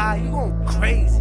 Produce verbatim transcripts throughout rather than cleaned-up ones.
lie, you going crazy.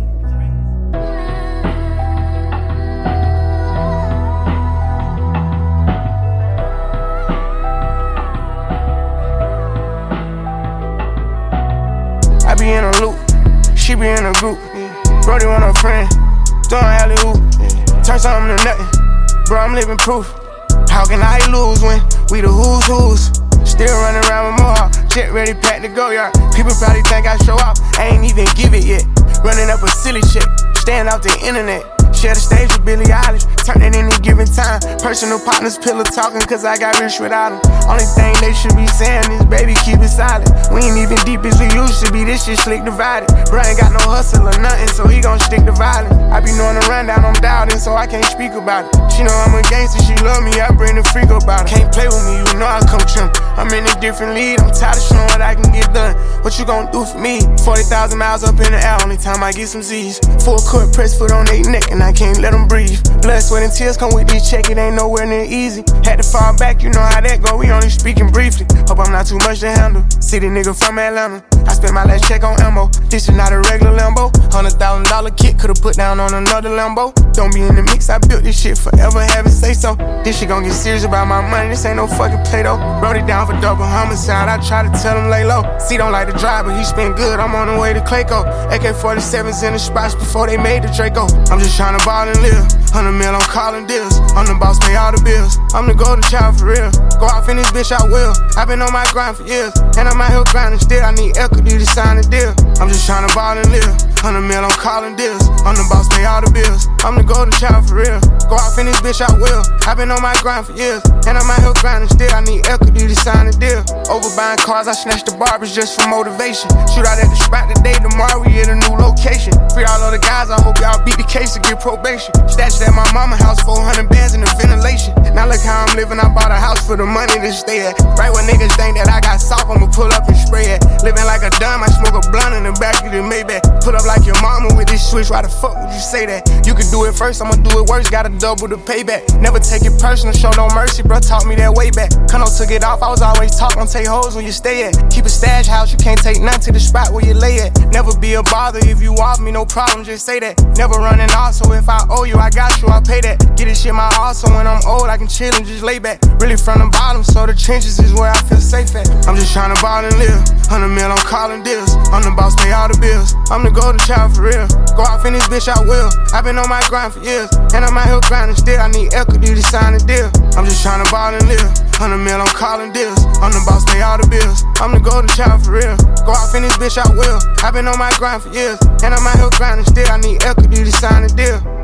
I be in a loop, she be in a group. Brody want a friend, throwing alley-oop. Turn something to nothing, bro, I'm living proof. How can I lose when we the who's who's? Still running around with Mohawk, jet ready, packed to go, yard. People probably think I show off, I ain't even give it yet. Running up a silly chick, staying off the internet. Share the stage with Billie Eilish, turn it any given time. Personal partners, pillow talking, cause I got rich without them. Only thing they should be saying is, baby, keep it silent. We ain't even deep as we used to be, this shit slick divided. Bro ain't got no hustle or nothing, so he gon' stick to violence. I be knowing the rundown, I'm doubting, so I can't speak about it. She know I'm a gangster, she love me, I bring the freak about it. Can't play with me, you know I come trim. I'm in a different league, I'm tired of showing what I can get done. What you gon' do for me? forty thousand miles up in the air, only time I get some Z's. Full court press foot on they neck, and I can't let them breathe. Blood, sweat, and tears come with this check, it ain't nowhere near easy. Had to fall back, you know how that go, we only speaking briefly. Hope I'm not too much to handle. City nigga from Atlanta, I spent my last check on ammo. This is not a regular Lambo. Hundred thousand dollar kit, could've put down on another Lambo. Don't be in the mix, I built this shit forever, have it say so. This shit gon' get serious about my money, this ain't no fucking Play-Doh. Wrote it down for double homicide, I try to tell him lay low. C don't like to drive, but he spent good, I'm on the way to Clayco. A K forty-sevens in the spots before they made the Draco. I'm just tryna ball and live, hundred mil, I'm calling deals. I'm the boss, pay all the bills, I'm the golden child for real. Go off in this bitch, I will. I've been on my grind for years, and I'm out here grinding still. I need equity to sign the deal. I'm just tryna ball and live, hundred mil, I'm calling deals. I'm the boss, pay all the bills, I'm the golden child for real. Go off in this bitch, I will. I've been on my grind for years, and I'm out here grinding still. I need equity to sign the deal. Over buying cars, I snatched the barbers just for motivation. Shoot out at the spot today, tomorrow we at a new location. Free all of the guys, I hope y'all beat the case to get probation. Stashed at my mama house, four hundred bands in the ventilation. Now look how I'm living, I bought a house for the money to stay at. Right when niggas think that I got soft, I'ma pull up and spray it. Living like a dumb, I smoke a blunt in the back of the Maybach. Pull up like your mama with this switch, why the fuck would you say that? You could do it first, I'ma do it worse, gotta double the payback. Never take it personal, show no mercy, bro, taught me that way back. Kano took it off, I was always taught, don't take hoes when you stay at. Keep a stash house, you can't take none to the spot where you lay at. Never be a bother, if you off me, no problem, just say that. Never running off, so if I owe you, I got you, I pay that. Get this shit my all, so when I'm old, I can chill and just lay back. Really from the bottom, so the trenches is where I feel safe at. I'm just tryna ball and live, hundred mil, I'm calling deals. I'm the boss, pay all the bills, I'm the golden child for real. Go off in this bitch, I will. I've been on my grind for years, and I'm out here grinding still. I need equity to sign the deal. I'm just tryna ball and live, hundred mil, I'm calling deals. I'm the boss, pay all the bills, I'm the golden child for real. Go off in this bitch, I will. I've been on my grind for years, and I'm out here grinding still. I need equity to sign the deal.